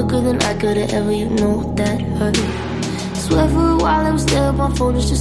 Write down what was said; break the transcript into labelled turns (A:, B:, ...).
A: quicker than I could've ever, you know that hurt. Swear for a while I was there, my phone is just